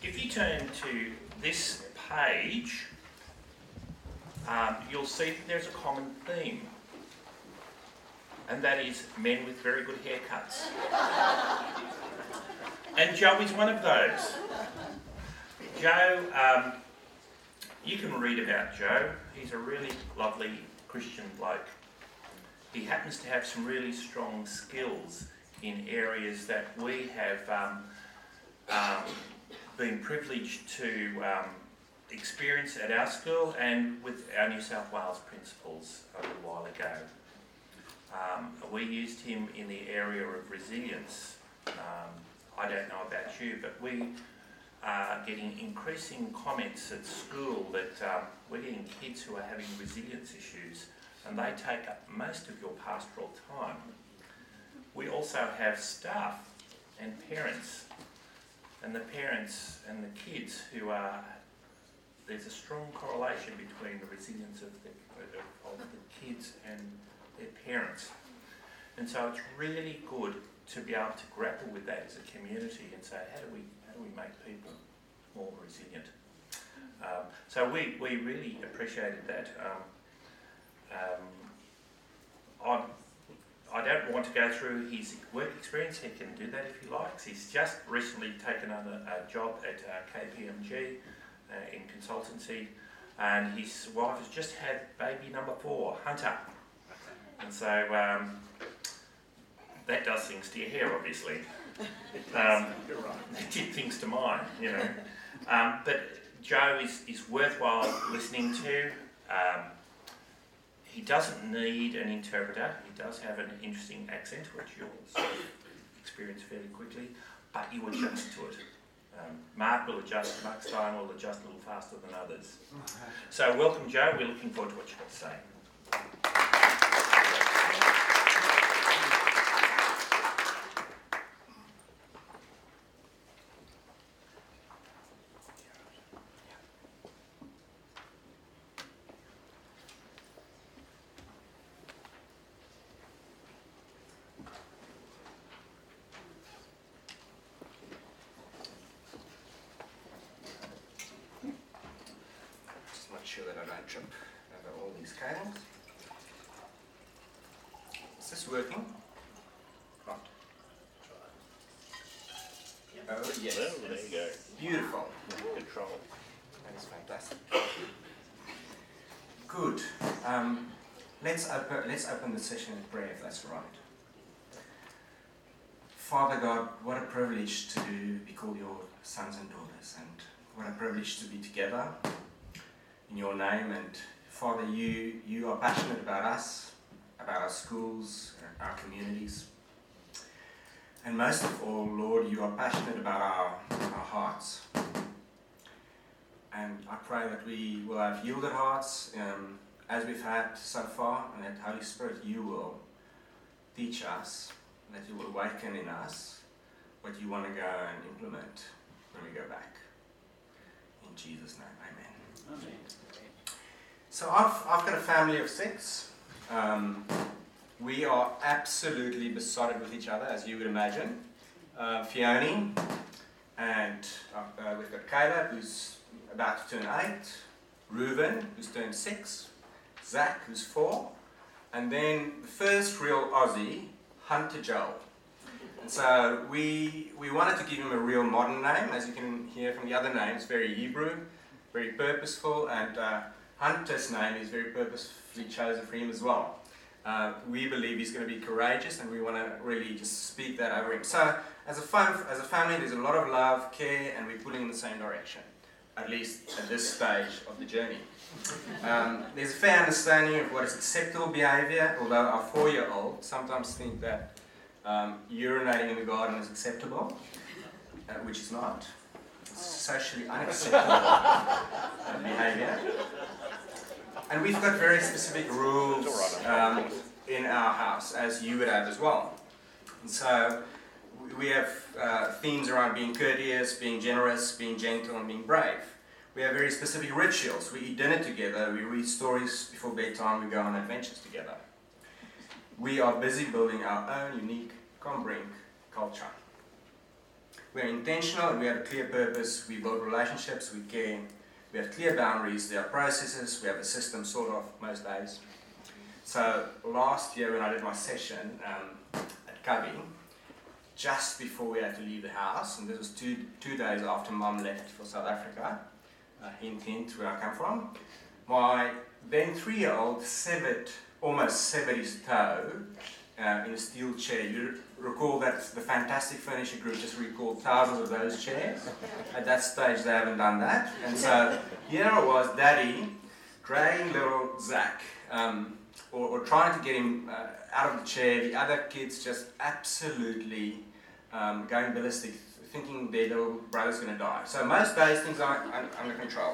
If you turn to this page, you'll see that there's a common theme, and that is men with very good haircuts. And Joe is one of those. Joe, you can read about Joe. He's a really lovely Christian bloke. He happens to have some really strong skills in areas that we have been privileged to experience at our school and with our New South Wales principals a little while ago. We used him in the area of resilience. I don't know about you, but we are getting increasing comments at school that we're getting kids who are having resilience issues, and they take up most of your pastoral time. We also have staff and parents, and the parents and the kids who are, there's a strong correlation between the resilience of the kids and their parents. And so it's really good to be able to grapple with that as a community and say, how do we make people more resilient? So we really appreciated that. I don't want to go through his work experience. He can do that if he likes. He's just recently taken on a job at KPMG in consultancy, and his wife has just had baby number 4, Hunter. And so that does things to your hair, obviously. It did things to mine, you know. But Joe is worthwhile listening to. He doesn't need an interpreter. He does have an interesting accent, which you'll sort of experience fairly quickly, but you adjust to it. Mark will adjust, Mark Stein will adjust a little faster than others. So welcome, Joe. We're looking forward to what you've got to say. Sure that I don't trip over all these cables. Is this working? Not. Oh yes. Well, there you go. Beautiful. Control. That is fantastic. Good. Let's open the session with prayer, if that's right. Father God, what a privilege to be called your sons and daughters, and what a privilege to be together in your name. And Father, you are passionate about us, about our schools, our communities. And most of all, Lord, you are passionate about our hearts. And I pray that we will have yielded hearts as we've had so far, and that Holy Spirit, you will teach us, that you will awaken in us what you want to go and implement when we go back. In Jesus' name, amen. Amen. So I've got a family of 6. We are absolutely besotted with each other, as you would imagine. Fiona, and we've got Caleb, who's about to turn 8. Reuben, who's turned 6. Zach, who's 4. And then the first real Aussie, Hunter Joel. And so we wanted to give him a real modern name. As you can hear from the other names, very Hebrew, very purposeful, and Hunter's name is very purposefully chosen for him as well. We believe he's going to be courageous, and we want to really just speak that over him. So as a family, there's a lot of love, care, and we're pulling in the same direction, at least at this stage of the journey. There's a fair understanding of what is acceptable behaviour, although our 4-year-old sometimes think that urinating in the garden is acceptable, which is not. It's socially unacceptable behaviour. And we've got very specific rules in our house, as you would have as well. And so we have themes around being courteous, being generous, being gentle, and being brave. We have very specific rituals. We eat dinner together, we read stories before bedtime, we go on adventures together. We are busy building our own unique Combrink culture. we're intentional, and we have a clear purpose, we build relationships, we care, we have clear boundaries, there are processes, we have a system sort of most days. So last year when I did my session at Cubby, just before we had to leave the house, and this was two days after Mum left for South Africa, hint, where I come from, my then 3-year-old almost severed his toe in a steel chair. You recall that the Fantastic Furniture Group just recalled thousands of those chairs. At that stage they haven't done that. And so here I was, Daddy, dragging little Zach, or trying to get him out of the chair, the other kids just absolutely going ballistic, thinking their little brother's going to die. So most days things are under control.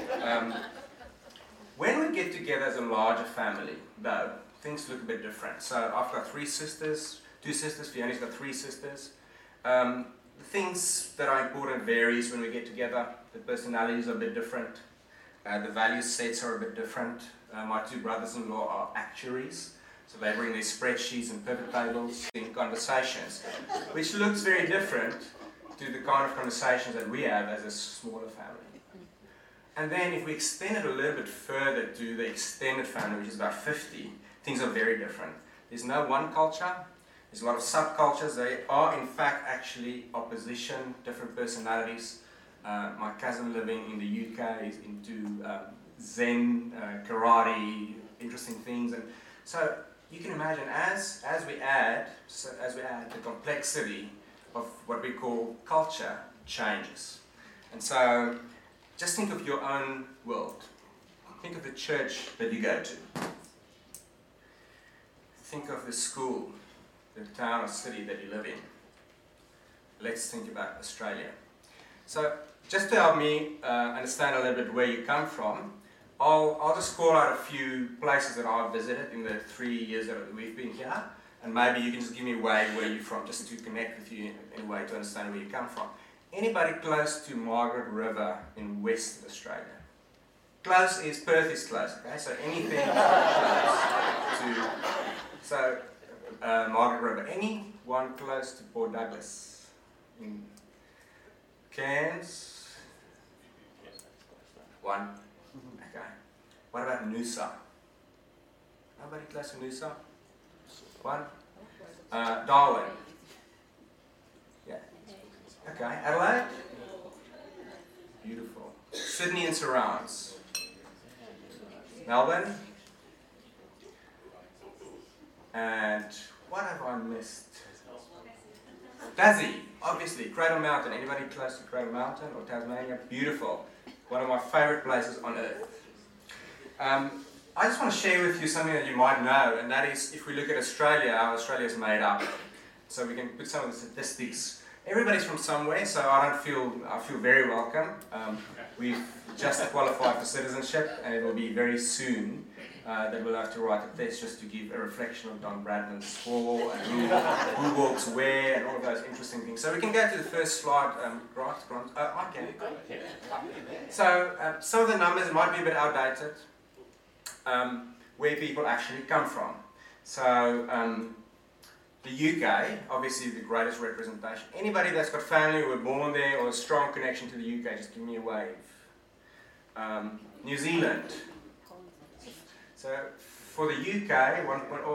When we get together as a larger family, though, things look a bit different. So I've got 2 sisters, Fiona's got 3 sisters. The things that are important varies when we get together. The personalities are a bit different. The value sets are a bit different. My 2 brothers-in-law are actuaries, so they bring their spreadsheets and pivot tables in conversations, which looks very different to the kind of conversations that we have as a smaller family. And then if we extend it a little bit further to the extended family, which is about 50, things are very different. There's no one culture, there's a lot of subcultures. They are in fact actually opposition, different personalities. My cousin living in the UK is into Zen, karate, interesting things. And so you can imagine as we add the complexity of what we call culture changes. And so just think of your own world. Think of the church that you go to. Think of the school, the town or city that you live in. Let's think about Australia. So just to help me understand a little bit where you come from, I'll just call out a few places that I've visited in the 3 years that we've been here, and maybe you can just give me a way where you're from, just to connect with you in a way to understand where you come from. Anybody close to Margaret River in Western Australia? Close is, Perth is close, okay? So anything close to, Margaret River. Anyone close to Port Douglas? In Cairns? One? Okay. What about Noosa? Nobody close to Noosa? One? Darwin? Yeah. Okay. Adelaide? Beautiful. Sydney and surrounds? Melbourne? And what have I missed? Tassie, obviously. Cradle Mountain. Anybody close to Cradle Mountain or Tasmania? Beautiful. One of my favourite places on earth. I just want to share with you something that you might know, and that is, if we look at Australia, how Australia is made up. So we can put some of the statistics. Everybody's from somewhere, so I feel very welcome. We've just qualified for citizenship, and it will be very soon that we'll have to write a test just to give a reflection of Don Bradman's score, and who walks where, and all of those interesting things. So we can go to the first slide, Grant. I can. So some of the numbers might be a bit outdated, where people actually come from. So the UK, obviously the greatest representation. Anybody that's got family who were born there or a strong connection to the UK, just give me a wave. New Zealand. So for the UK,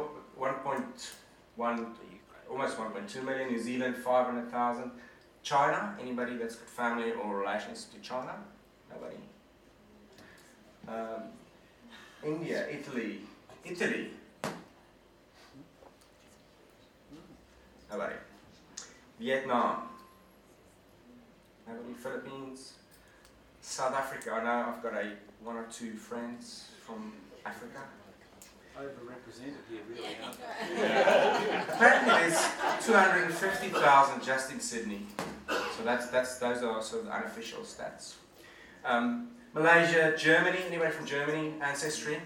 1.1, almost 1.2 million. New Zealand, 500,000. China, anybody that's got family or relations to China? Nobody. India, Italy. Nobody. Vietnam. Nobody. Philippines. South Africa. I know I've got one or two friends from Africa. Overrepresented here, really, aren't Apparently there's 250,000 just in Sydney. So those are sort of the unofficial stats. Malaysia, Germany. Anybody from Germany? Ancestry?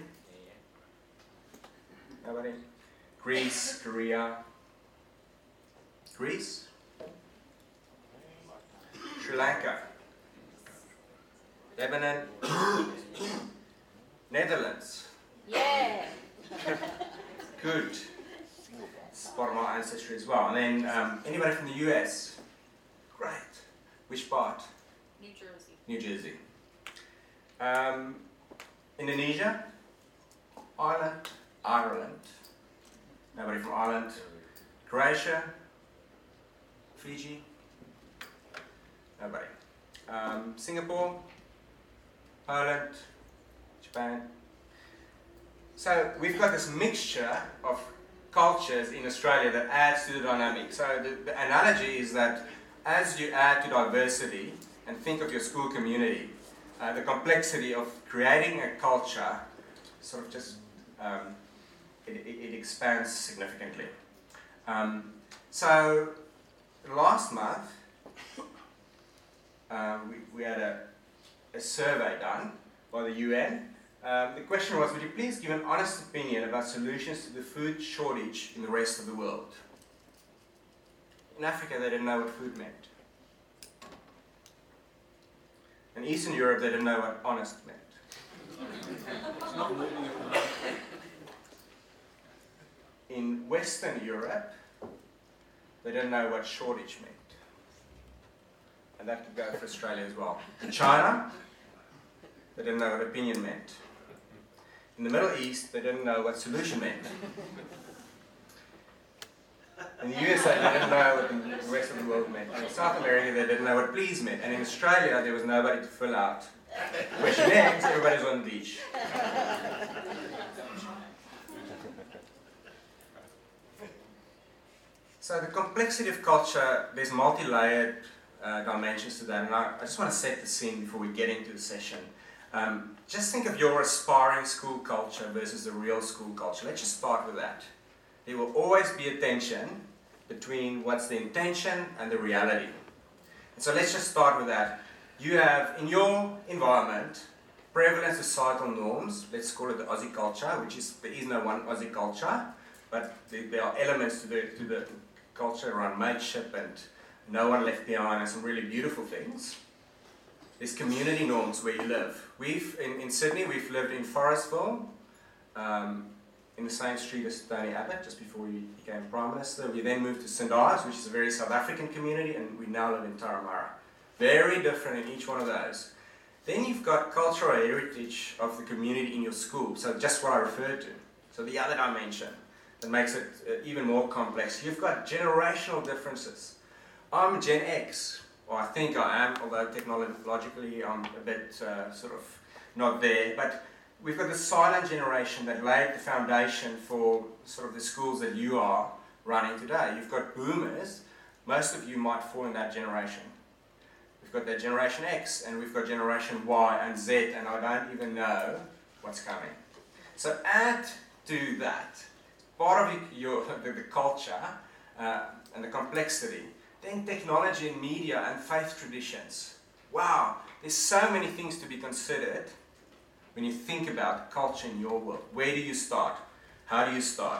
Nobody? Greece, Korea. Greece? Sri Lanka. Lebanon. Netherlands. Yeah. Good. It's part of my ancestry as well. And then anybody from the US? Great. Which part? New Jersey. New Jersey. Indonesia? Ireland. Nobody from Ireland. Croatia? Fiji? Nobody. Singapore? Poland? Japan? So we've got this mixture of cultures in Australia that adds to the dynamic. So the analogy is that as you add to diversity and think of your school community, the complexity of creating a culture sort of just it expands significantly. So last month we had a survey done by the UN. The question was, would you please give an honest opinion about solutions to the food shortage in the rest of the world? In Africa, they didn't know what food meant. In Eastern Europe, they didn't know what honest meant. It's not moving at the moment. In Western Europe, they didn't know what shortage meant. And that could go for Australia as well. In China, they didn't know what opinion meant. In the Middle East, they didn't know what solution meant. In the USA, they didn't know what the rest of the world meant. In South America, they didn't know what please meant. And in Australia, there was nobody to fill out questionnaires. Everybody's on the beach. So the complexity of culture, there's multi-layered dimensions to that. And I just want to set the scene before we get into the session. Just think of your aspiring school culture versus the real school culture. Let's just start with that. There will always be a tension between what's the intention and the reality. And so let's just start with that. You have, in your environment, prevalent societal norms. Let's call it the Aussie culture, which is, there is no one Aussie culture, but there are elements to the culture around mateship and no one left behind and some really beautiful things. There's community norms where you live. In Sydney, we've lived in Forestville, in the same street as Tony Abbott, just before he became Prime Minister. We then moved to St Ives, which is a very South African community, and we now live in Turramurra. Very different in each one of those. Then you've got cultural heritage of the community in your school, so just what I referred to. So the other dimension that makes it even more complex. You've got generational differences. I'm Gen X. Or I think I am, although technologically I'm a bit sort of not there. But we've got the silent generation that laid the foundation for sort of the schools that you are running today. You've got boomers. Most of you might fall in that generation. We've got that Generation X, and we've got Generation Y and Z, and I don't even know what's coming. So add to that, part of the culture and the complexity, then technology and media and faith traditions. Wow, there's so many things to be considered when you think about culture in your world. Where do you start? How do you start?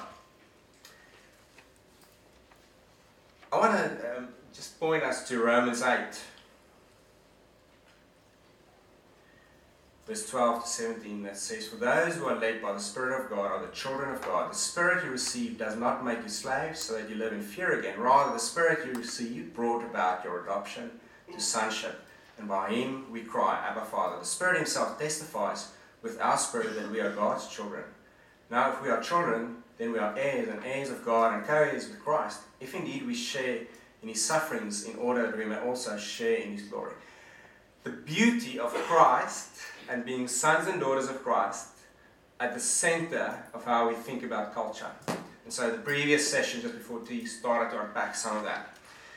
I want to just point us to Romans 8, verse 12 to 17, that says, "For those who are led by the Spirit of God are the children of God. The Spirit you received does not make you slaves so that you live in fear again. Rather, the Spirit you received brought about your adoption to sonship. And by Him we cry, Abba, Father. The Spirit Himself testifies with our spirit that we are God's children. Now, if we are children, then we are heirs and heirs of God and co-heirs with Christ, if indeed we share in His sufferings, in order that we may also share in His glory." The beauty of Christ and being sons and daughters of Christ at the center of how we think about culture. And so the previous session, just before T, started to unpack some of that.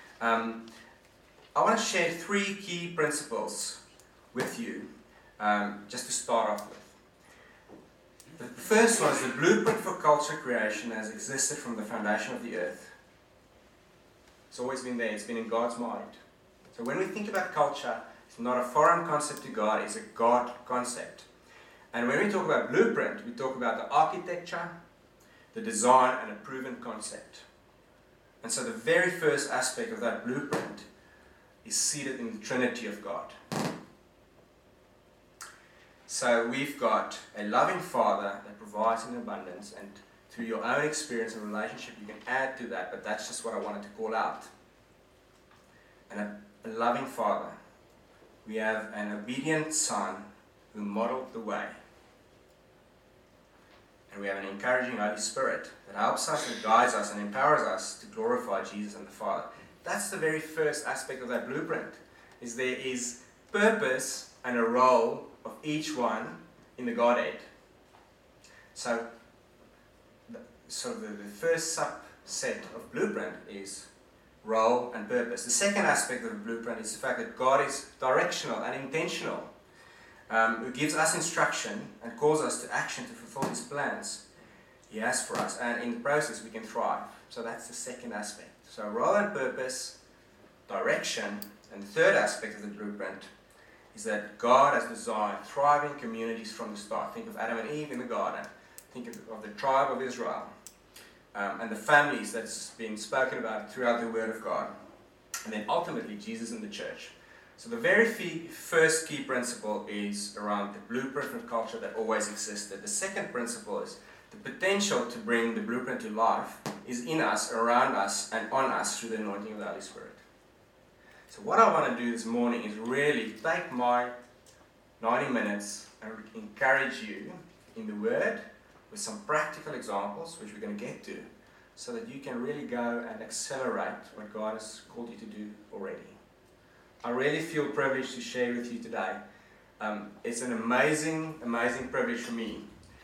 I want to share 3 key principles with you, just to start off with. The first one is the blueprint for culture creation has existed from the foundation of the earth. It's always been there, it's been in God's mind. So when we think about culture, it's not a foreign concept to God, it's a God concept. And when we talk about blueprint, we talk about the architecture, the design, and a proven concept. And so the very first aspect of that blueprint is seated in the Trinity of God. So we've got a loving Father that provides in abundance, and through your own experience and relationship you can add to that, but that's just what I wanted to call out. And a loving Father. We have an obedient Son who modeled the way. And we have an encouraging Holy Spirit that helps us and guides us and empowers us to glorify Jesus and the Father. That's the very first aspect of that blueprint, is there is purpose and a role of each one in the Godhead. So the first subset of blueprint is role and purpose. The second aspect of the blueprint is the fact that God is directional and intentional, who gives us instruction and calls us to action to fulfill His plans He has for us, and in the process we can thrive. So that's the second aspect. So role and purpose, direction, and the third aspect of the blueprint is that God has designed thriving communities from the start. Think of Adam and Eve in the garden. Think of the tribe of Israel, and the families that's been spoken about throughout the Word of God. And then ultimately Jesus and the church. So the very first key principle is around the blueprint of culture that always existed. The second principle is the potential to bring the blueprint to life is in us, around us, and on us through the anointing of the Holy Spirit. So what I want to do this morning is really take my 90 minutes and encourage you in the Word with some practical examples, which we're going to get to, so that you can really go and accelerate what God has called you to do already. I really feel privileged to share with you today. It's an amazing, amazing privilege for me.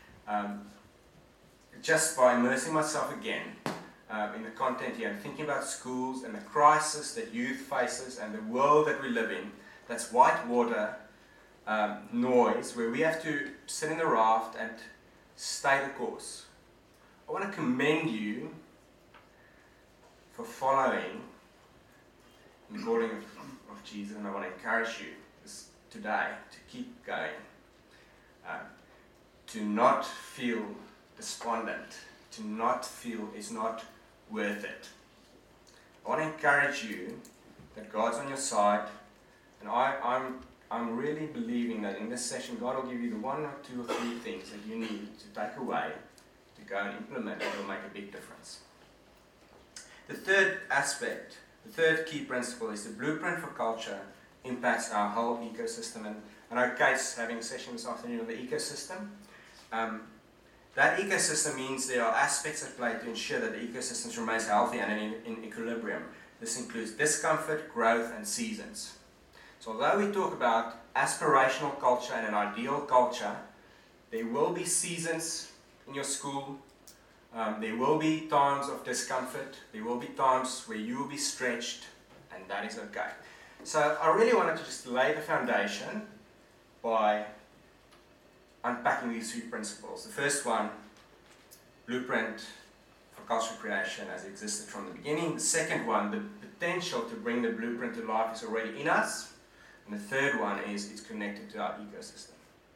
Just by immersing myself again in the content here, and thinking about schools and the crisis that youth faces and the world that we live in, that's whitewater noise, where we have to sit in the raft and stay the course. I want to commend you for following in the calling of Jesus, and I want to encourage you today to keep going, to not feel despondent, to not feel it's not worth it. I want to encourage you that God's on your side, and I'm really believing that in this session God will give you the one or two or three things that you need to take away, to go and implement, that will make a big difference. The third aspect, the third key principle is the blueprint for culture impacts our whole ecosystem. And I know Kate's having a session this afternoon on the ecosystem. That ecosystem means there are aspects at play to ensure that the ecosystem remains healthy and in equilibrium. This includes discomfort, growth, and seasons. So although we talk about aspirational culture and an ideal culture, there will be seasons in your school. There will be times of discomfort. There will be times where you will be stretched, and that is okay. So I really wanted to just lay the foundation by unpacking these three principles. The first one, blueprint for cultural creation as it existed from the beginning. The second one, the potential to bring the blueprint to life is already in us. And the third one is it's connected to our ecosystem.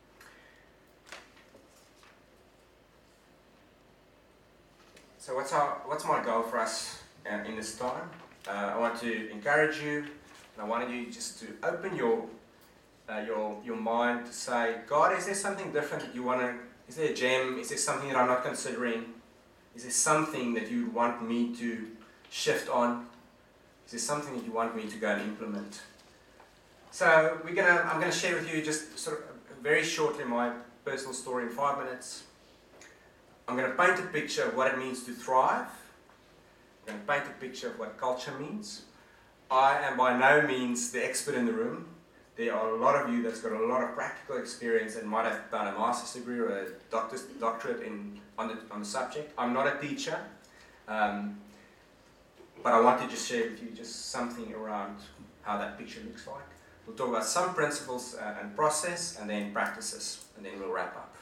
So what's my goal for us in this time? I want to encourage you, and I wanted you just to open your mind to say, God, is there something different that you want to, is there a gem, is there something that I'm not considering? Is there something that you want me to shift on? Is there something that you want me to go and implement? So I'm going to share with you just sort of very shortly my personal story in 5 minutes. I'm going to paint a picture of what it means to thrive. I'm going to paint a picture of what culture means. I am by no means the expert in the room. There are a lot of you that's got a lot of practical experience and might have done a master's degree or a doctorate on the subject. I'm not a teacher, but I want to just share with you just something around how that picture looks like. We'll talk about some principles and process, and then practices, and then we'll wrap up.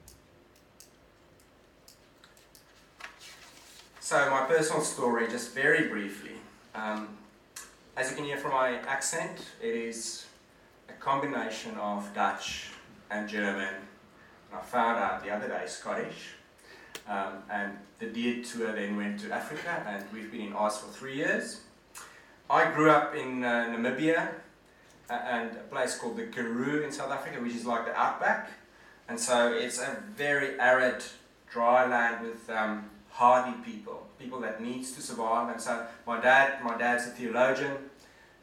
So my personal story, just very briefly. As you can hear from my accent, it is a combination of Dutch and German. And I found out the other day Scottish. And the DEED tour then went to Africa, and we've been in Oz for 3 years. I grew up in Namibia, and a place called the Karoo in South Africa, which is like the outback. And so it's a very arid, dry land with hardy people that needs to survive. And so my dad's a theologian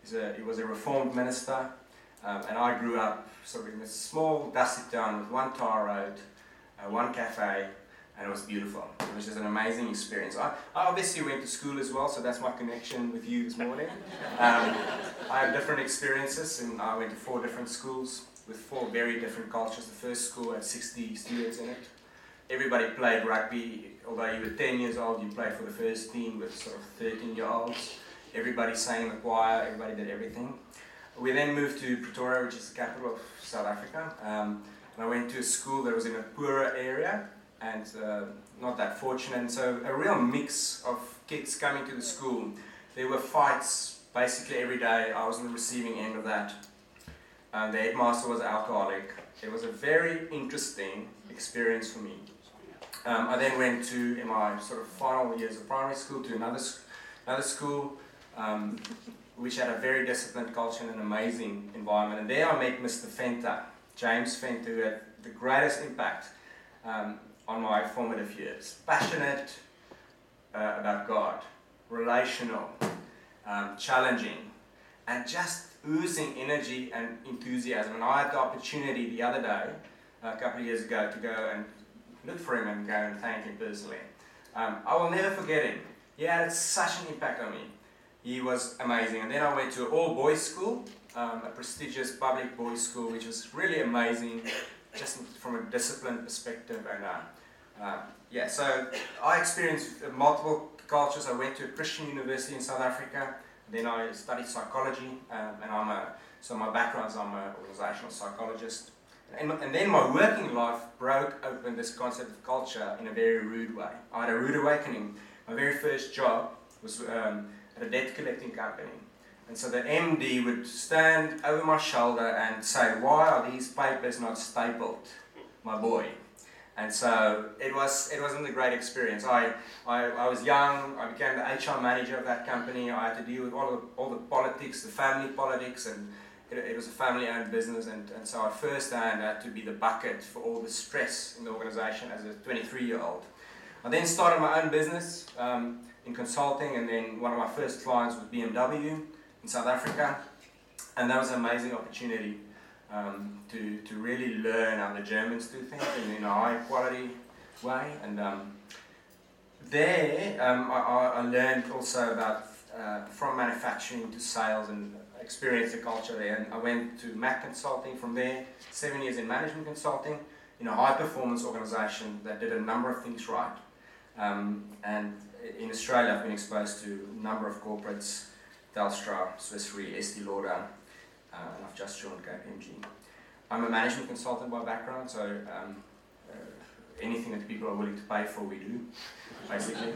He was a reformed minister, and I grew up sort of in this small, dusty town with one tar road, one cafe, and it was beautiful. It was just an amazing experience. I obviously went to school as well, so that's my connection with you this morning. I have different experiences, and I went to 4 different schools with 4 very different cultures. The first school had 60 students in it. Everybody played rugby. Although you were 10 years old, you played for the first team with sort of 13-year-olds. Everybody sang in the choir, everybody did everything. We then moved to Pretoria, which is the capital of South Africa. And I went to a school that was in a poorer area and not that fortunate. And so a real mix of kids coming to the school. There were fights basically every day. I was on the receiving end of that. The headmaster was alcoholic. It was a very interesting experience for me. I then went to, in my sort of final years of primary school, to another school, which had a very disciplined culture and an amazing environment. And there I met Mr. Fenter, James Fenter, who had the greatest impact on my formative years. Passionate about God, relational, challenging, and just oozing energy and enthusiasm. And I had the opportunity the other day, a couple of years ago, to go and look for him and go and thank him personally. I will never forget him. He had such an impact on me. He was amazing. And then I went to an all-boys school, a prestigious public boys school, which was really amazing, just from a discipline perspective. And so I experienced multiple cultures. I went to a Christian university in South Africa. Then I studied psychology, and so my background is I'm an organizational psychologist. And then my working life broke open this concept of culture in a very rude way. I had a rude awakening. My very first job was at a debt collecting company. And so the MD would stand over my shoulder and say, "Why are these papers not stapled, my boy?" And so it wasn't a great experience. I was young. I became the HR manager of that company. I had to deal with all the politics, the family politics, and it was a family-owned business. And so I firsthand had to be the bucket for all the stress in the organization as a 23-year-old. I then started my own business in consulting, and then one of my first clients was BMW in South Africa, and that was an amazing opportunity. To really learn how the Germans do things in a high quality way. And I learned also about from manufacturing to sales and experienced the culture there. And I went to Mac Consulting from there, 7 years in management consulting in a high performance organization that did a number of things right. And in Australia I've been exposed to a number of corporates, Telstra, Swiss Re, Estee Lauder, and I've just joined KPMG. I'm a management consultant by background, so anything that people are willing to pay for, we do, basically.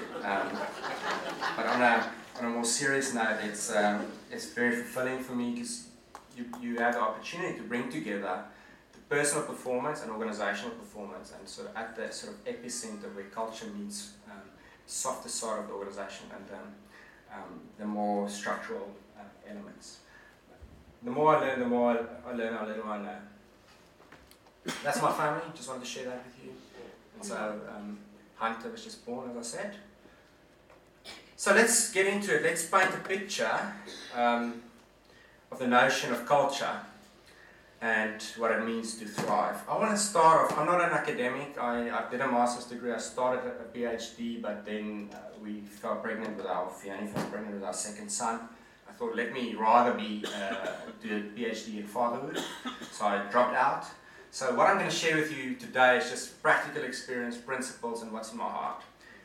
But on a more serious note, it's very fulfilling for me because you have the opportunity to bring together the personal performance and organizational performance, and so at the sort of epicenter where culture meets softer side of the organization and the more structural elements. The more I learn, how little I know. That's my family, just wanted to share that with you. And so Hunter was just born, as I said. So let's get into it. Let's paint a picture of the notion of culture and what it means to thrive. I want to start off, I'm not an academic, I did a master's degree, I started a PhD, but then Fiona fell pregnant with our second son. I thought, let me rather do a PhD in fatherhood, so I dropped out. So what I'm going to share with you today is just practical experience, principles, and what's in my heart.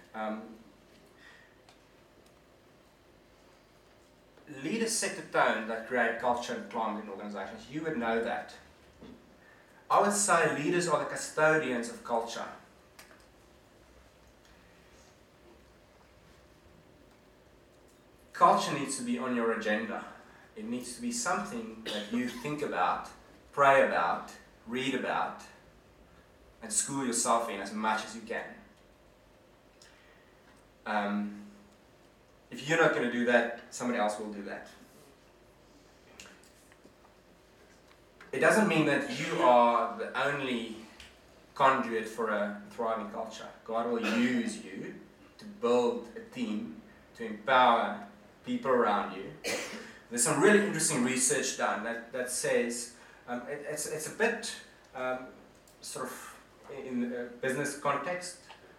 Leaders set the tone that create culture and climate in organizations. You would know that. I would say leaders are the custodians of culture. Culture needs to be on your agenda. It needs to be something that you think about, pray about, read about, and school yourself in as much as you can. If you're not going to do that, somebody else will do that. It doesn't mean that you are the only conduit for a thriving culture. God will use you to build a team, to empower people around you. There's some really interesting research done that says it's a bit sort of in the business context.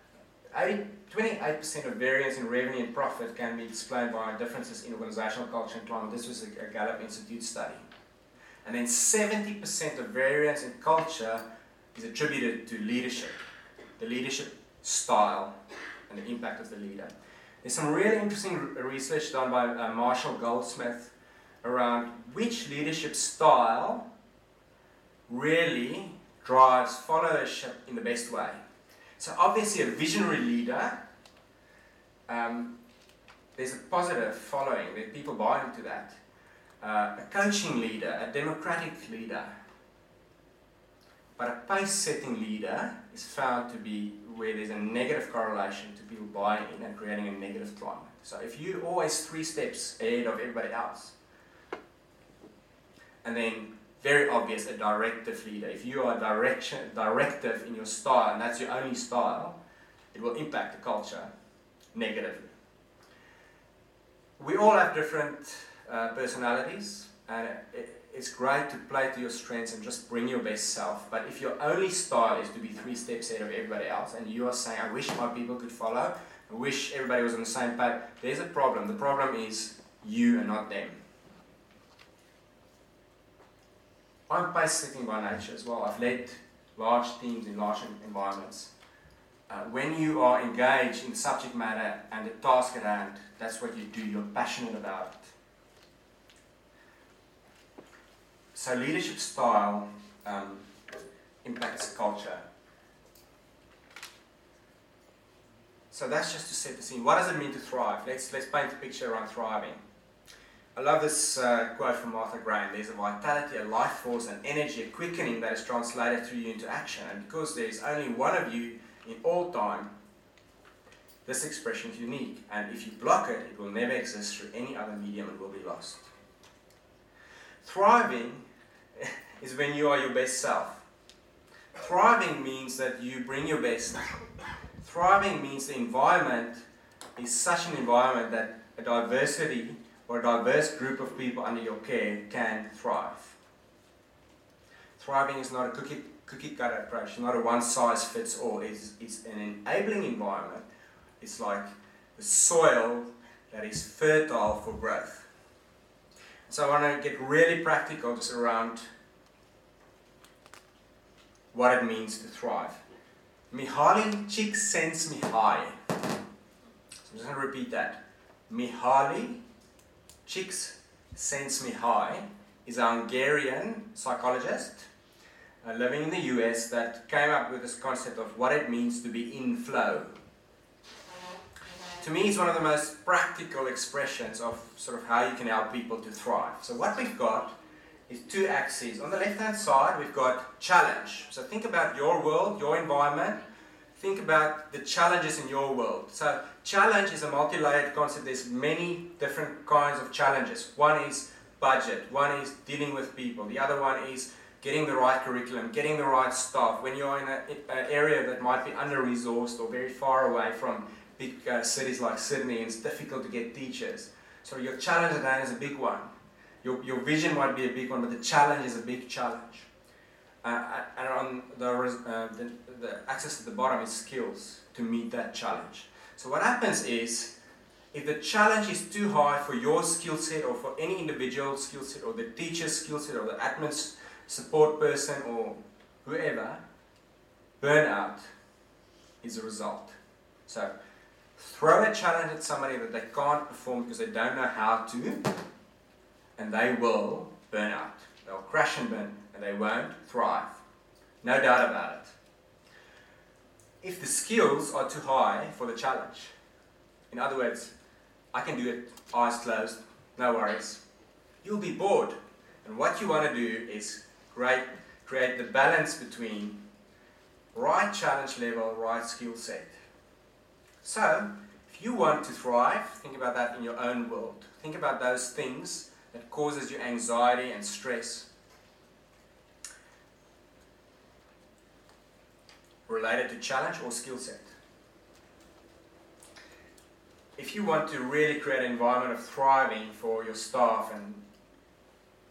28% of variance in revenue and profit can be explained by differences in organizational culture and climate. This was a Gallup Institute study. And then 70% of variance in culture is attributed to leadership, the leadership style and the impact of the leader. There's some really interesting research done by Marshall Goldsmith around which leadership style really drives followership in the best way. So obviously a visionary leader, there's a positive following, that people buy into that. A coaching leader, a democratic leader. But a pace-setting leader is found to be where there's a negative correlation to people buying in and creating a negative climate. So if you're always 3 steps ahead of everybody else, and then very obvious, a directive leader. If you are directive in your style, and that's your only style, it will impact the culture negatively. We all have different personalities, and it's great to play to your strengths and just bring your best self. But if your only style is to be 3 steps ahead of everybody else, and you are saying, I wish my people could follow, I wish everybody was on the same page, there's a problem. The problem is you and not them. I'm pace-setting by nature as well. I've led large teams in large environments. When you are engaged in subject matter and the task at hand, that's what you do. You're passionate about it. So leadership style impacts culture. So that's just to set the scene. What does it mean to thrive? Let's paint a picture around thriving. I love this quote from Martha Graham. There's a vitality, a life force, an energy, a quickening that is translated through you into action. And because there's only one of you in all time, this expression is unique. And if you block it, it will never exist through any other medium and will be lost. Thriving is when you are your best self. Thriving means that you bring your best. Thriving means the environment is such an environment that a diversity or a diverse group of people under your care can thrive. Thriving is not a cookie cutter approach, not a one size fits all. It's an enabling environment. It's like the soil that is fertile for growth. So I want to get really practical just around what it means to thrive. Mihaly Csikszentmihalyi. So I'm just going to repeat that. Mihaly Csikszentmihalyi is a Hungarian psychologist living in the US that came up with this concept of what it means to be in flow. To me, it's one of the most practical expressions of sort of how you can help people to thrive. So what we've got is 2 axes. On the left-hand side, we've got challenge. So think about your world, your environment. Think about the challenges in your world. So challenge is a multi-layered concept. There's many different kinds of challenges. One is budget. One is dealing with people. The other one is getting the right curriculum, getting the right staff. When you're in an area that might be under-resourced or very far away from big cities like Sydney, it's difficult to get teachers. So your challenge at hand is a big one. Your vision might be a big one, but the challenge is a big challenge. And on the axis at the bottom is skills to meet that challenge. So what happens is, if the challenge is too high for your skill set or for any individual skill set or the teacher's skill set or the admin support person or whoever, burnout is a result. So throw a challenge at somebody that they can't perform because they don't know how to, and they will burn out. They'll crash and burn, and they won't thrive. No doubt about it. If the skills are too high for the challenge, in other words, I can do it, eyes closed, no worries, you'll be bored. And what you want to do is create the balance between right challenge level, right skill set. So, if you want to thrive, think about that in your own world. Think about those things that causes you anxiety and stress related to challenge or skill set. If you want to really create an environment of thriving for your staff and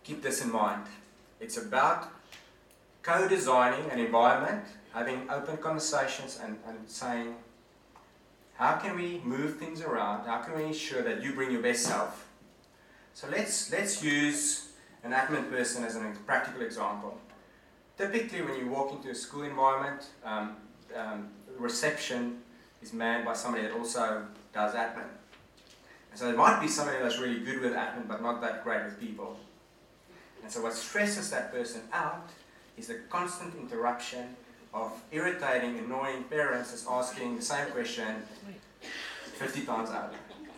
keep this in mind. It's about co-designing an environment, having open conversations and saying, how can we move things around? How can we ensure that you bring your best self? So let's use an admin person as a practical example. Typically, when you walk into a school environment, reception is manned by somebody that also does admin. And so there might be somebody that's really good with admin, but not that great with people. And so what stresses that person out is the constant interruption of irritating, annoying parents that's asking the same question 50 times over.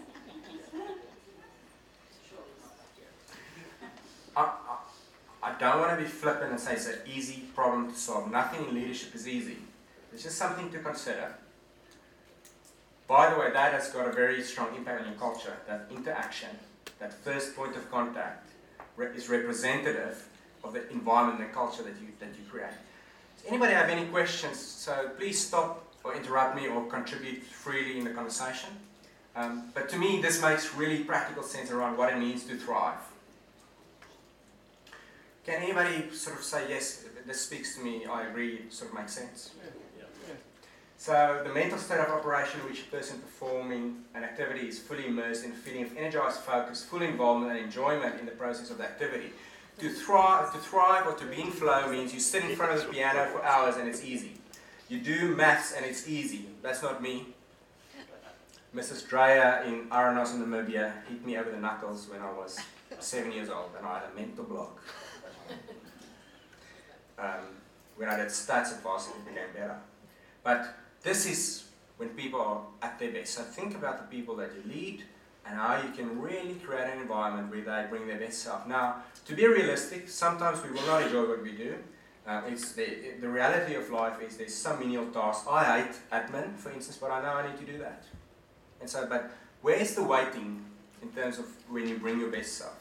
I don't want to be flippant and say it's an easy problem to solve. Nothing in leadership is easy. It's just something to consider. By the way, that has got a very strong impact on your culture. That interaction, that first point of contact, is representative of the environment and the culture that you create. Does anybody have any questions? So please stop or interrupt me or contribute freely in the conversation. But to me, this makes really practical sense around what it means to thrive. Can anybody sort of say, yes, this speaks to me, I agree, it sort of makes sense? Yeah. So the mental state of operation in which a person performing an activity is fully immersed in a feeling of energized focus, full involvement and enjoyment in the process of the activity. To thrive or to be in flow means you sit in front of the piano for hours and it's easy. You do maths and it's easy. That's not me. Mrs. Dreyer in Aranos in Namibia hit me over the knuckles when I was 7 years old and I had a mental block. When I did stats advanced, it became better. But this is when people are at their best. So think about the people that you lead and how you can really create an environment where they bring their best self. Now, to be realistic, sometimes we will not enjoy what we do. It's the reality of life is there's some menial tasks. I hate admin, for instance, but I know I need to do that. And so, but where's the weighting in terms of when you bring your best self?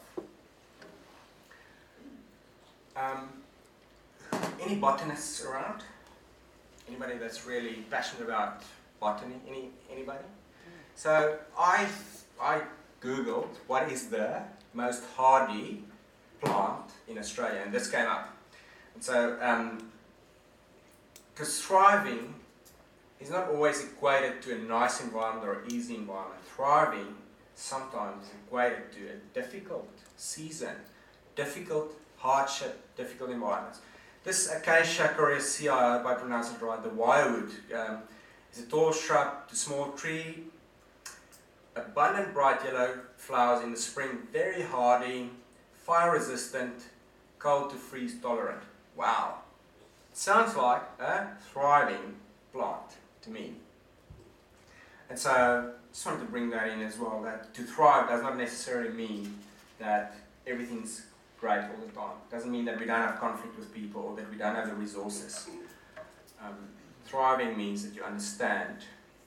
Any botanists around? Anybody that's really passionate about botany? Anybody? So I googled what is the most hardy plant in Australia, and this came up. And so, because thriving is not always equated to a nice environment or an easy environment. Thriving sometimes is equated to a difficult season, difficult hardship, difficult environments. This Acacia coriacea, I hope I pronounce it right, the wirewood, is a tall shrub to small tree, abundant bright yellow flowers in the spring, very hardy, fire resistant, cold to freeze tolerant. Wow. Sounds like a thriving plant to me. And so I just wanted to bring that in as well, that to thrive does not necessarily mean that everything's great all the time. It doesn't mean that we don't have conflict with people or that we don't have the resources. Thriving means that you understand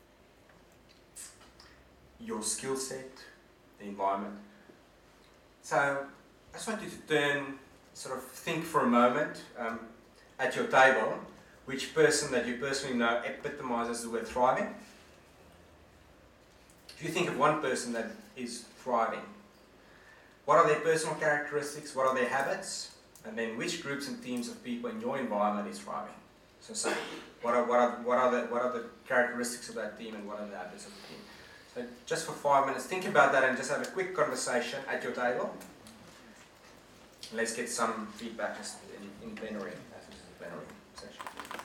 your skill set, the environment. So I just want you to think for a moment at your table, which person that you personally know epitomizes the word thriving. If you think of one person that is thriving, what are their personal characteristics? What are their habits? And then which groups and teams of people in your environment is thriving? So what are the characteristics of that team and what are the habits of the team? So just for 5 minutes, think about that and just have a quick conversation at your table. Let's get some feedback in plenary, as this is a plenary session.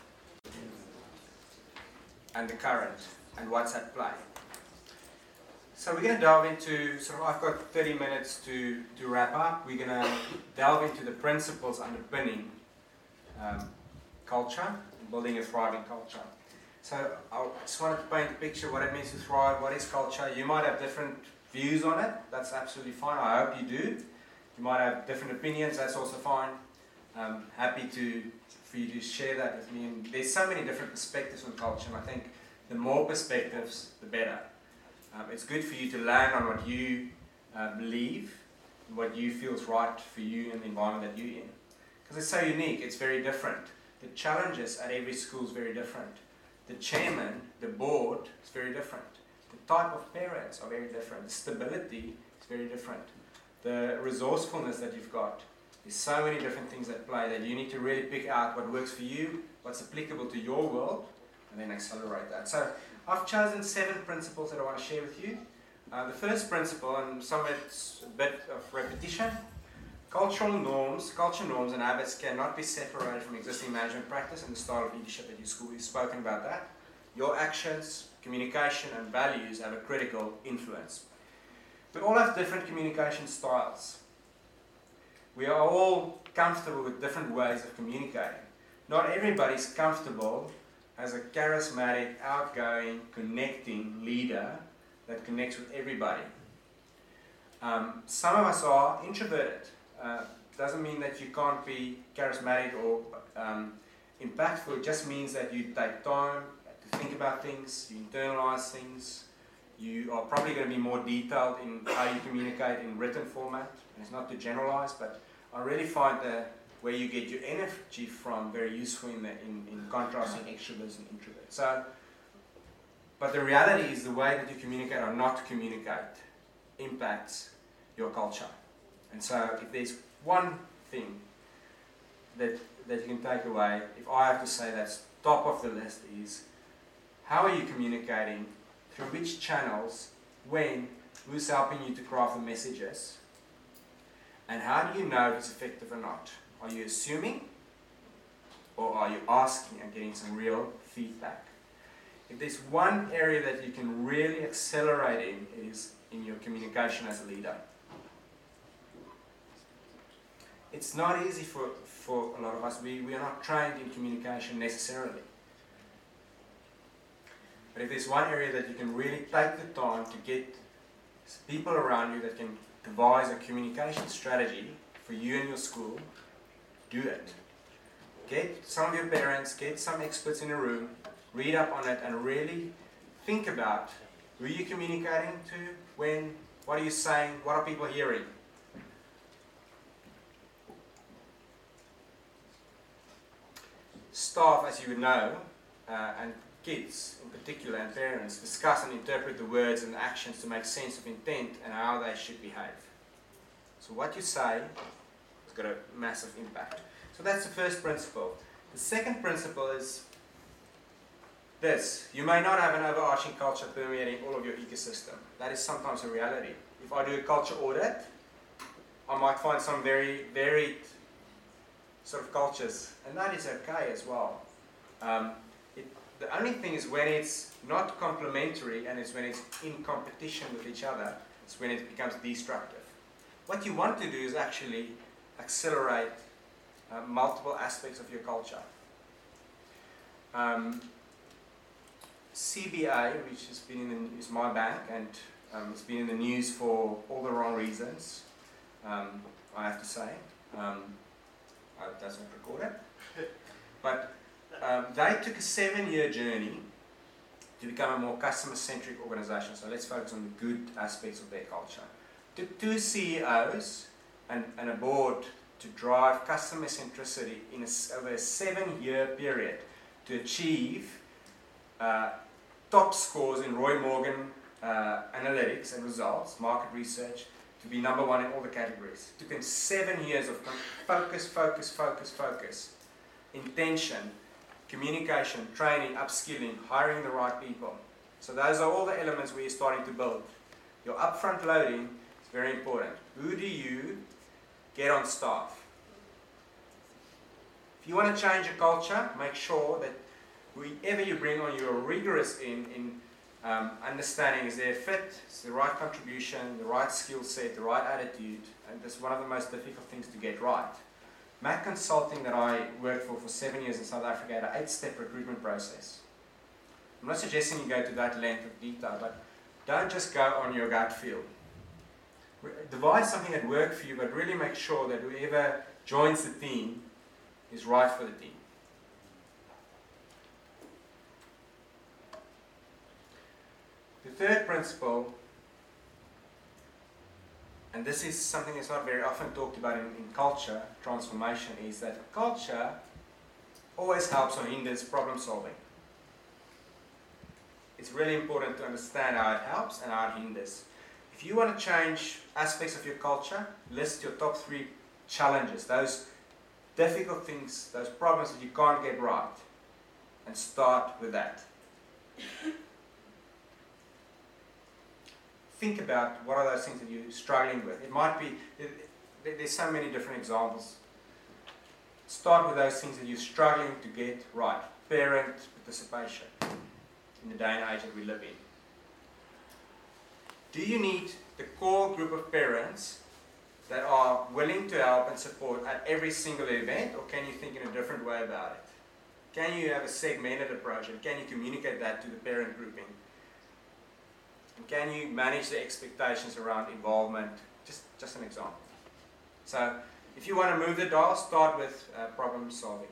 And the current and what's at play. So we're going to delve into, I've got 30 minutes to wrap up. We're going to delve into the principles underpinning culture, building a thriving culture. So I just wanted to paint a picture of what it means to thrive, what is culture. You might have different views on it, that's absolutely fine, I hope you do. You might have different opinions, that's also fine. I'm happy for you to share that with me. And there's so many different perspectives on culture, and I think the more perspectives, the better. It's good for you to land on what you believe, and what you feel is right for you and the environment that you're in. Because it's so unique, it's very different. The challenges at every school is very different. The chairman, the board is very different. The type of parents are very different. The stability is very different. The resourcefulness that you've got There's so many different things at play that you need to really pick out what works for you, what's applicable to your world, and then accelerate that. So I've chosen 7 principles that I want to share with you. The first principle, and some of it's a bit of repetition, culture norms and habits cannot be separated from existing management practice and the style of leadership at your school. We've spoken about that. Your actions, communication and values have a critical influence. We all have different communication styles. We are all comfortable with different ways of communicating. Not everybody's comfortable as a charismatic, outgoing, connecting leader that connects with everybody. Some of us are introverted. Doesn't mean that you can't be charismatic or impactful. It just means that you take time to think about things, you internalize things. You are probably going to be more detailed in how you communicate in written format. And it's not to generalize, but I really find that where you get your energy from very useful in contrasting extroverts and introverts. So, but the reality is the way that you communicate or not to communicate impacts your culture. And so if there's one thing that you can take away, if I have to say that's top of the list, is how are you communicating, through which channels, when, who's helping you to craft the messages, and how do you know if it's effective or not? Are you assuming, or are you asking and getting some real feedback? If there's one area that you can really accelerate in, it is in your communication as a leader. It's not easy for a lot of us. We are not trained in communication necessarily. But if there's one area that you can really take the time to get people around you that can devise a communication strategy for you and your school, do it. Get some of your parents, get some experts in a room, read up on it, and really think about who you're communicating to, when, what are you saying, what are people hearing. Staff, as you would know, and kids in particular, and parents, discuss and interpret the words and actions to make sense of intent and how they should behave. So what you say has got a massive impact. So that's the first principle. The second principle is this. You may not have an overarching culture permeating all of your ecosystem. That is sometimes a reality. If I do a culture audit, I might find some very varied sort of cultures, and that is okay as well. The only thing is when it's not complementary and it's when it's in competition with each other, it's when it becomes destructive. What you want to do is actually accelerate multiple aspects of your culture. CBA, which has been is my bank, and it's been in the news for all the wrong reasons, I have to say. It doesn't record it. But they took a 7-year journey to become a more customer-centric organization. So let's focus on the good aspects of their culture. Took 2 CEOs and a board to drive customer centricity over a 7-year period to achieve top scores in Roy Morgan analytics and results, market research, to be number 1 in all the categories. It took them 7 years of focus, intention, communication, training, upskilling, hiring the right people. So those are all the elements we're starting to build. Your upfront loading is very important. Who do you get on staff? If you want to change a culture, make sure that whoever you bring on, you're rigorous in understanding is there a fit, is the right contribution, the right skill set, the right attitude, and that's one of the most difficult things to get right. Mac Consulting, that I worked for 7 years in South Africa, had an 8-step recruitment process. I'm not suggesting you go to that length of detail, but don't just go on your gut feel. Devise something that works for you, but really make sure that whoever joins the team is right for the team. The third principle, and this is something that's not very often talked about in culture transformation, is that culture always helps or hinders problem solving. It's really important to understand how it helps and how it hinders. If you want to change aspects of your culture, list your top 3 challenges, those difficult things, those problems that you can't get right, and start with that. Think about what are those things that you're struggling with. It might be, there's so many different examples. Start with those things that you're struggling to get right. Parent participation in the day and age that we live in. Do you need the core group of parents that are willing to help and support at every single event, or can you think in a different way about it? Can you have a segmented approach, and can you communicate that to the parent grouping? And can you manage the expectations around involvement? Just an example. So, if you want to move the dial, start with problem solving.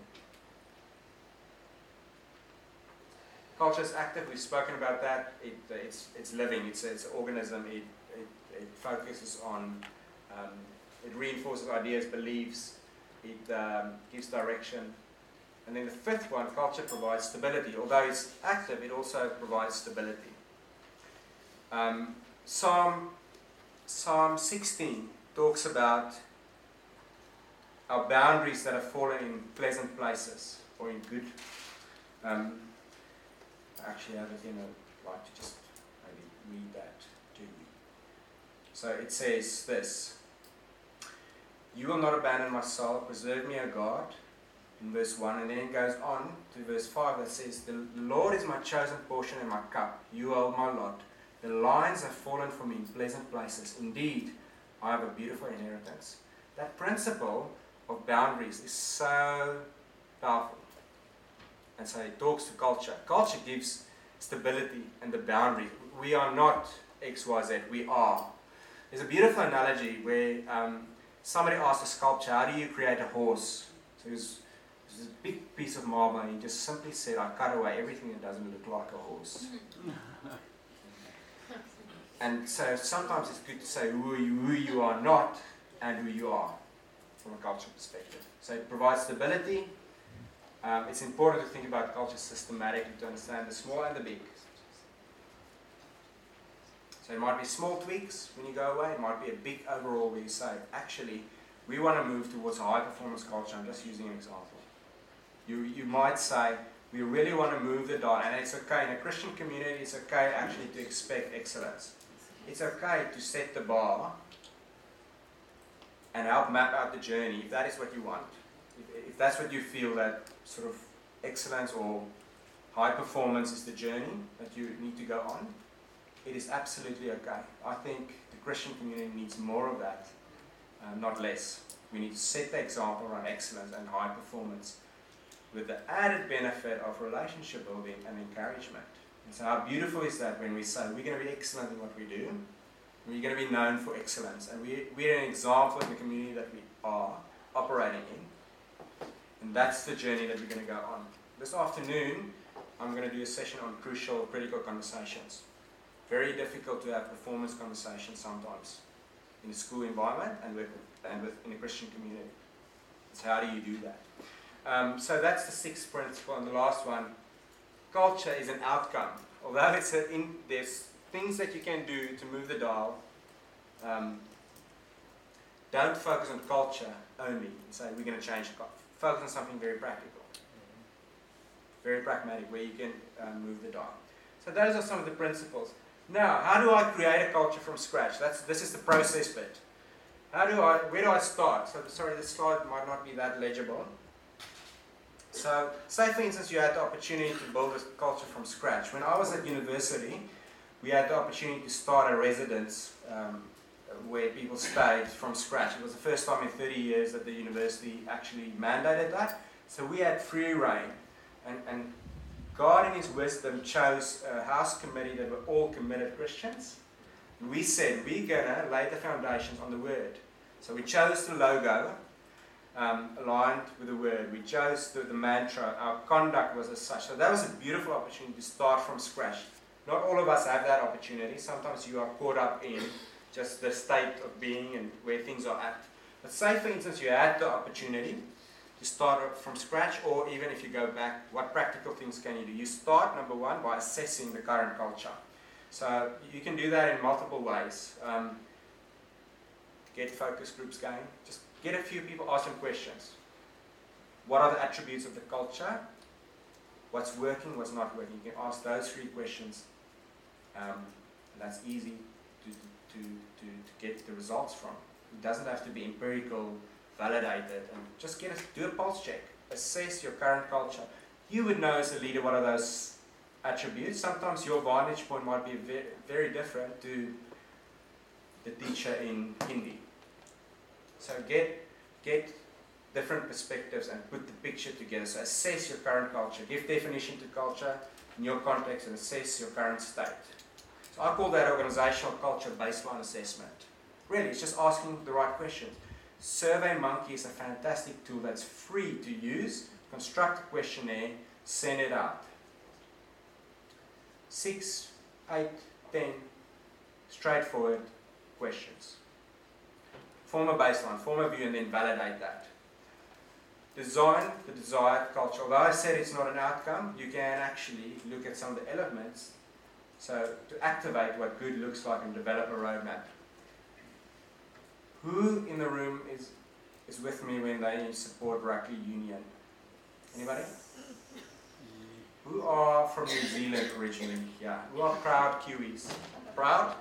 Culture is active. We've spoken about that. It's living. It's an organism. It focuses on. It reinforces ideas, beliefs. It gives direction. And then the fifth one, culture provides stability. Although it's active, it also provides stability. Psalm 16 talks about our boundaries that have fallen in pleasant places or in good. I actually have it in. I'd like to just maybe read that to you. So it says this: "You will not abandon my soul, preserve me, O God," in verse 1, and then it goes on to verse 5 that says, "The Lord is my chosen portion and my cup. You hold my lot. The lines have fallen for me in pleasant places. Indeed, I have a beautiful inheritance." That principle of boundaries is so powerful. And so it talks to culture. Culture gives stability and the boundary. We are not X, Y, Z. We are. There's a beautiful analogy where somebody asked a sculptor, "How do you create a horse?" So there's this big piece of marble, and he just simply said, "I cut away everything that doesn't look like a horse." And so sometimes it's good to say who you are not and who you are from a cultural perspective. So it provides stability. It's important to think about culture systematically to understand the small and the big. So it might be small tweaks when you go away. It might be a big overall where you say, actually, we want to move towards a high-performance culture. I'm just using an example. You might say, we really want to move the dial, and it's okay. In a Christian community, it's okay actually to expect excellence. It's okay to set the bar and help map out the journey if that is what you want. If that's what you feel that sort of excellence or high performance is the journey that you need to go on, it is absolutely okay. I think the Christian community needs more of that, not less. We need to set the example around excellence and high performance with the added benefit of relationship building and encouragement. And so how beautiful is that when we say we're going to be excellent in what we do, we're going to be known for excellence, and we're an example in the community that we are operating in. And that's the journey that we're going to go on. This afternoon, I'm going to do a session on crucial, critical conversations. Very difficult to have performance conversations sometimes in the school environment and in a Christian community. So how do you do that? So that's the sixth principle, and the last one. Culture is an outcome. Although there's things that you can do to move the dial, don't focus on culture only and say we're going to change the culture. Focus on something very practical, very pragmatic, where you can move the dial. So those are some of the principles. Now, how do I create a culture from scratch? This is the process bit. Where do I start? So sorry, this slide might not be that legible. So, say for instance you had the opportunity to build a culture from scratch. When I was at university, we had the opportunity to start a residence where people stayed from scratch. It was the first time in 30 years that the university actually mandated that. So we had free reign. And God in His wisdom chose a house committee that were all committed Christians. And we said, we're going to lay the foundations on the Word. So we chose the logo, aligned with the Word. We chose the mantra. Our conduct was as such. So that was a beautiful opportunity to start from scratch. Not all of us have that opportunity. Sometimes you are caught up in just the state of being and where things are at. But say, for instance, you had the opportunity to start from scratch, or even if you go back, what practical things can you do? You start, number one, by assessing the current culture. So you can do that in multiple ways. Get focus groups going. Just get a few people, ask them questions. What are the attributes of the culture? What's working, what's not working? You can ask those 3 questions. And that's easy to get the results from. It doesn't have to be empirical, validated, and just do a pulse check. Assess your current culture. You would know as a leader what are those attributes. Sometimes your vantage point might be very, very different to the teacher in Hindi. So get different perspectives and put the picture together. So assess your current culture. Give definition to culture in your context and assess your current state. So I call that organizational culture baseline assessment. Really, it's just asking the right questions. SurveyMonkey is a fantastic tool that's free to use. Construct a questionnaire, send it out. 6, 8, 10 straightforward questions. Form a baseline, form a view, and then validate that. Design the desired culture. Although I said it's not an outcome, you can actually look at some of the elements. So to activate what good looks like and develop a roadmap. Who in the room is with me when they support rugby union? Anybody? Who are from New Zealand originally? Yeah. Who are proud Kiwis? Proud?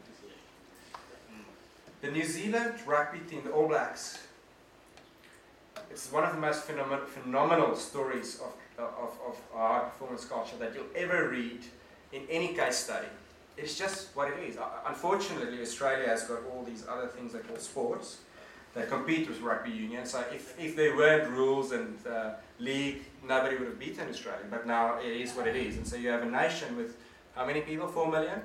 The New Zealand rugby team, the All Blacks, it's one of the most phenomenal stories of high performance culture that you'll ever read in any case study. It's just what it is. Unfortunately, Australia has got all these other things they call sports that compete with rugby union. So if there weren't rules and league, nobody would have beaten Australia. But now it is what it is. And so you have a nation with how many people? 4 million?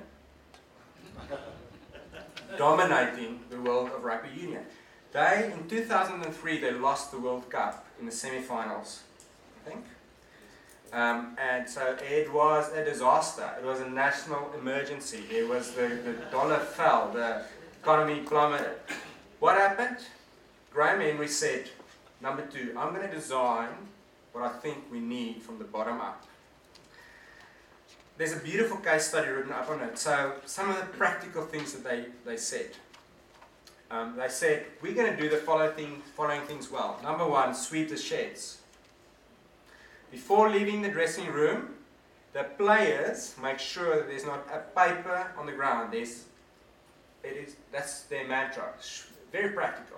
Dominating the world of rugby union. In 2003, they lost the World Cup in the semi-finals, I think. And so it was a disaster. It was a national emergency. It was the dollar fell, the economy plummeted. What happened? Graham Henry said, number 2, I'm going to design what I think we need from the bottom up. There's a beautiful case study written up on it. So some of the practical things that they said. They said, we're going to do the following things well. Number 1, sweep the sheds. Before leaving the dressing room, the players make sure that there's not a paper on the ground. That's their mantra. Very practical.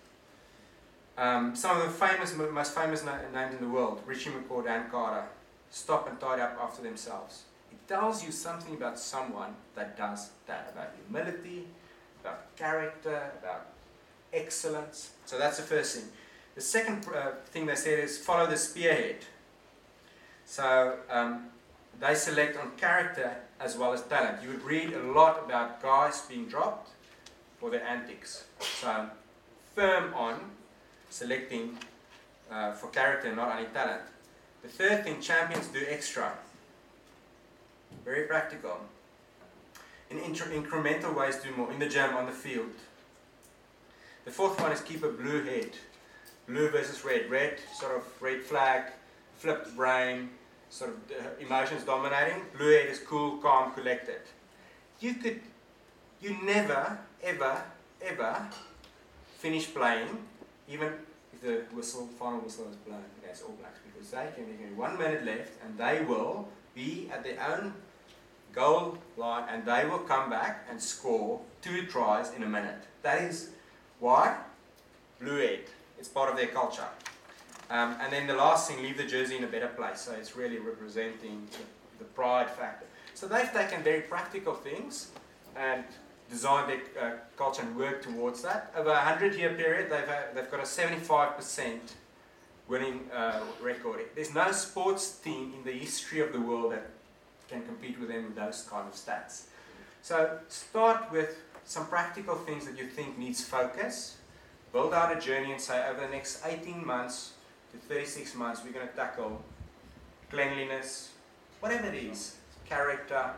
Some of the most famous names in the world, Richie McCaw, Dan Carter, stop and tidy up after themselves. It tells you something about someone that does that, about humility, about character, about excellence. So that's the first thing. The second thing they said is follow the spearhead. So they select on character as well as talent. You would read a lot about guys being dropped for their antics. So firm on selecting for character, not only talent. The third thing, champions do extra. Very practical. In incremental ways, do more. In the gym, on the field. The fourth one is keep a blue head. Blue versus red. Red, sort of red flag, flipped brain, sort of emotions dominating. Blue head is cool, calm, collected. You never, ever, ever finish playing, even if the final whistle is blown against All Blacks, because they can be 1 minute left and they will be at their own goal line and they will come back and score 2 tries in a minute. That is why? Blue head. It's part of their culture. And then the last thing, leave the jersey in a better place. So it's really representing the pride factor. So they've taken very practical things and designed their culture and worked towards that. Over a 100-year period, they've got a 75% winning record. There's no sports team in the history of the world that can compete with them with those kind of stats. So start with some practical things that you think needs focus. Build out a journey and say over the next 18 months to 36 months we're going to tackle cleanliness, whatever it is, character.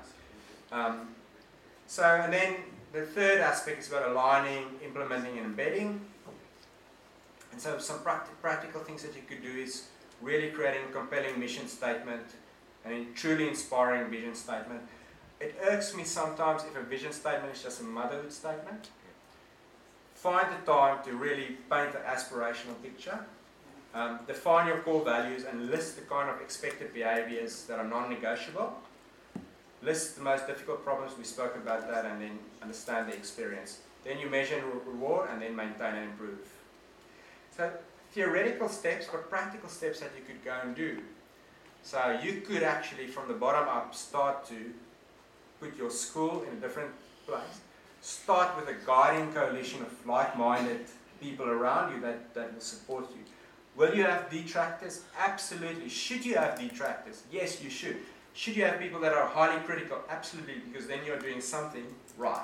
And then the third aspect is about aligning, implementing and embedding. And so some practical things that you could do is really creating a compelling mission statement and a truly inspiring vision statement. It irks me sometimes if a vision statement is just a motherhood statement. find the time to really paint an aspirational picture. Define your core values and list the kind of expected behaviors that are non-negotiable. List the most difficult problems, we spoke about that, and then understand the experience. Then you measure and reward, and then maintain and improve. So theoretical steps, but practical steps that you could go and do. So you could actually, from the bottom up, start to put your school in a different place. Start with a guiding coalition of like-minded people around you that will support you. Will you have detractors? Absolutely. Should you have detractors? Yes, you should. Should you have people that are highly critical? Absolutely, because then you're doing something right.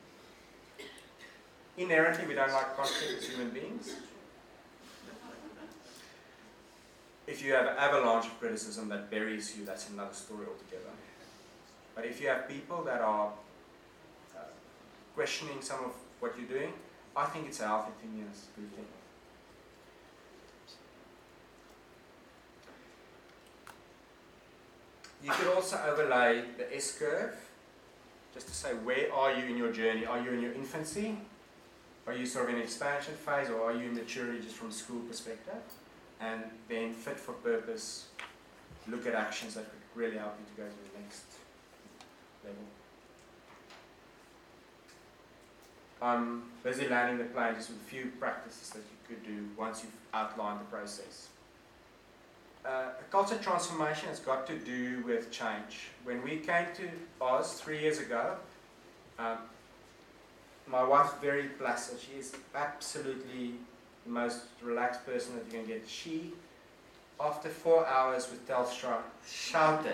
Inherently, we don't like conflict as human beings. If you have an avalanche of criticism that buries you, that's another story altogether. But if you have people that are questioning some of what you're doing, I think it's a healthy thing, yes, a good thing. You could also overlay the S-curve, just to say, where are you in your journey? Are you in your infancy? Are you sort of in an expansion phase, or are you in maturity just from a school perspective? And then fit for purpose, look at actions that could really help you to go to the next level. I'm busy landing the plane just with a few practices that you could do once you've outlined the process. A culture transformation has got to do with change. When we came to Oz 3 years ago, my wife's very placid. She is absolutely the most relaxed person that you can get. She, after 4 hours with Telstra, shouted.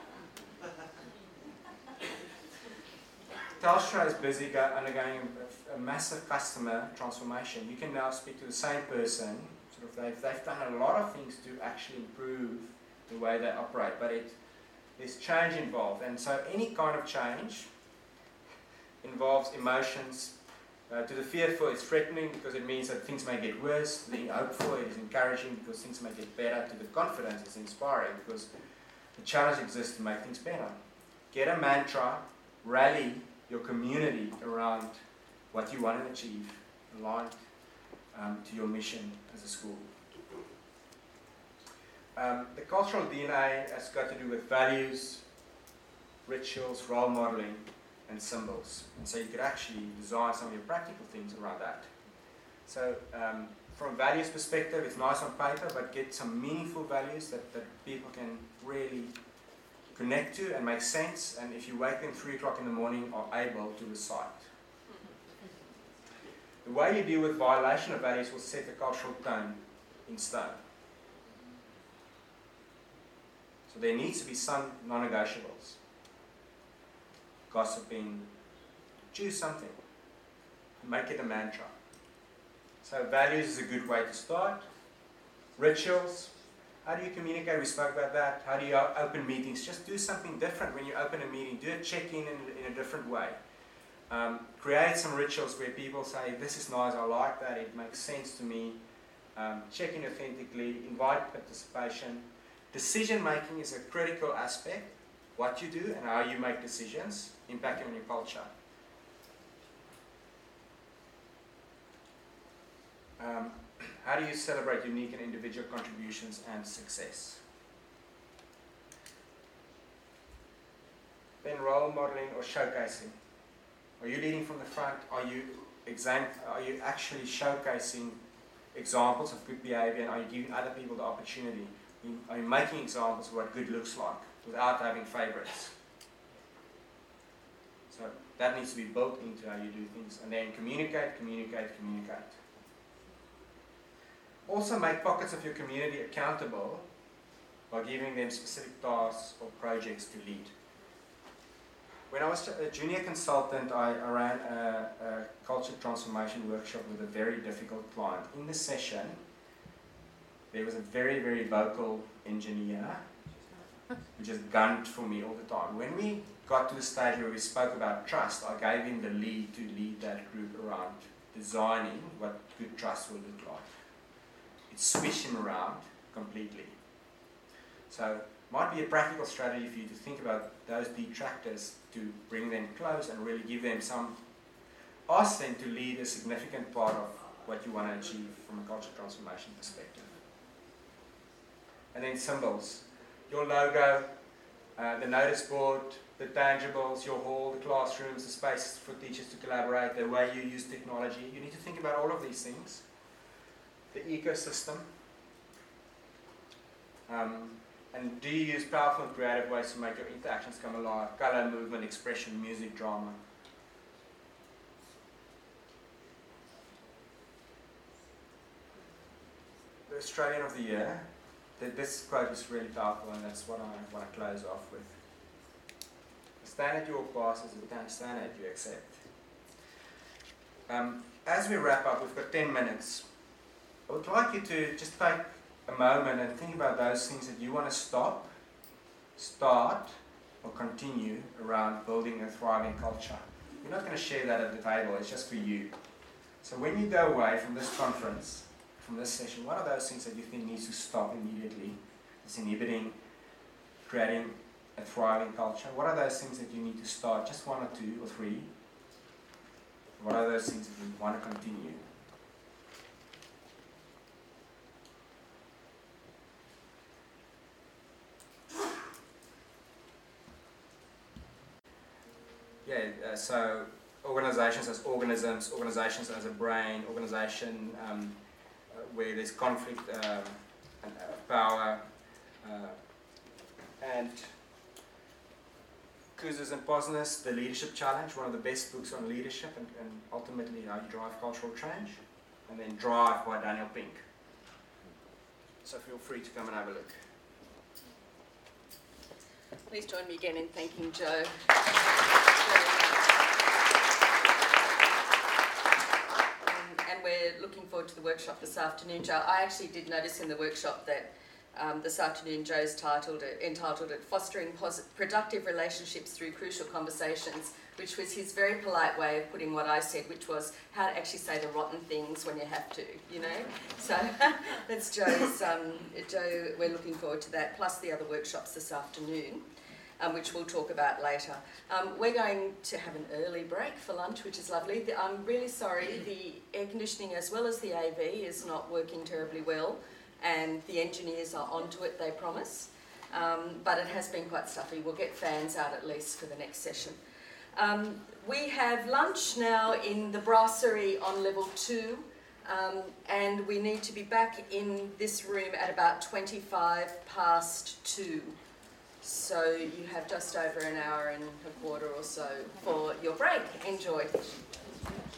Telstra is busy undergoing a massive customer transformation. You can now speak to the same person. They've done a lot of things to actually improve the way they operate, but there's change involved. And so any kind of change involves emotions. To the fearful, it's threatening because it means that things may get worse. To the hopeful, it is encouraging because things may get better. To the confident, it's inspiring because the challenge exists to make things better. Get a mantra, rally your community around what you want to achieve, aligned to your mission as a school. The cultural DNA has got to do with values, rituals, role modeling, and symbols. And so you could actually design some of your practical things around that. So from a values perspective, it's nice on paper, but get some meaningful values that people can really connect to and make sense, and if you wake them 3 o'clock in the morning, are able to recite. The way you deal with violation of values will set the cultural tone in stone. So there needs to be some non-negotiables. Gossiping, choose something. Make it a mantra. So values is a good way to start. Rituals. How do you communicate? We spoke about that. How do you open meetings? Just do something different when you open a meeting. Do a check-in in a different way. Create some rituals where people say, this is nice, I like that, it makes sense to me. Check in authentically, invite participation. Decision making is a critical aspect. What you do and how you make decisions, impacting on your culture. How do you celebrate unique and individual contributions and success? Then role modeling or showcasing. Are you leading from the front? Are you actually showcasing examples of good behavior, and are you giving other people the opportunity? Are you making examples of what good looks like without having favorites? So that needs to be built into how you do things. And then communicate, communicate, communicate. Also make pockets of your community accountable by giving them specific tasks or projects to lead. When I was a junior consultant, I ran a culture transformation workshop with a very difficult client. In the session, there was a very, very vocal engineer who just gunned for me all the time. When we got to the stage where we spoke about trust, I gave him the lead to lead that group around designing what good trust will look like. It switched him around completely. So might be a practical strategy for you to think about those detractors, to bring them close and really give them some ask them to lead a significant part of what you want to achieve from a cultural transformation perspective. And then symbols. Your logo, the notice board, the tangibles, your hall, the classrooms, the spaces for teachers to collaborate, the way you use technology. You need to think about all of these things. The ecosystem. And do you use powerful and creative ways to make your interactions come alive? Color, movement, expression, music, drama. The Australian of the Year. This quote is really powerful, and that's what I want to close off with. The standard you will pass is the standard you accept. As we wrap up, we've got 10 minutes. I would like you to just take a moment and think about those things that you want to stop, start, or continue around building a thriving culture. You're not going to share that at the table, it's just for you. So when you go away from this conference, from this session, what are those things that you think needs to stop immediately? It's inhibiting creating a thriving culture. What are those things that you need to start? Just one or two or three. What are those things that you want to continue? So organizations as organisms, organizations as a brain, organization where there's conflict and power, and Kouzes and Posner's The Leadership Challenge, one of the best books on leadership and ultimately how you drive cultural change, and then Drive by Daniel Pink. So feel free to come and have a look. Please join me again in thanking Joe. And we're looking forward to the workshop this afternoon, Joe. I actually did notice in the workshop that this afternoon Joe's entitled it Fostering Productive Relationships Through Crucial Conversations, which was his very polite way of putting what I said, which was how to actually say the rotten things when you have to, you know. So that's Joe's, Joe, we're looking forward to that, plus the other workshops this afternoon, which we'll talk about later. We're going to have an early break for lunch, which is lovely. I'm really sorry, the air conditioning as well as the AV is not working terribly well, and the engineers are onto it, they promise. But it has been quite stuffy. We'll get fans out at least for the next session. We have lunch now in the brasserie on level 2, and we need to be back in this room at about 2:25 So you have just over an hour and a quarter or so for your break. Enjoy.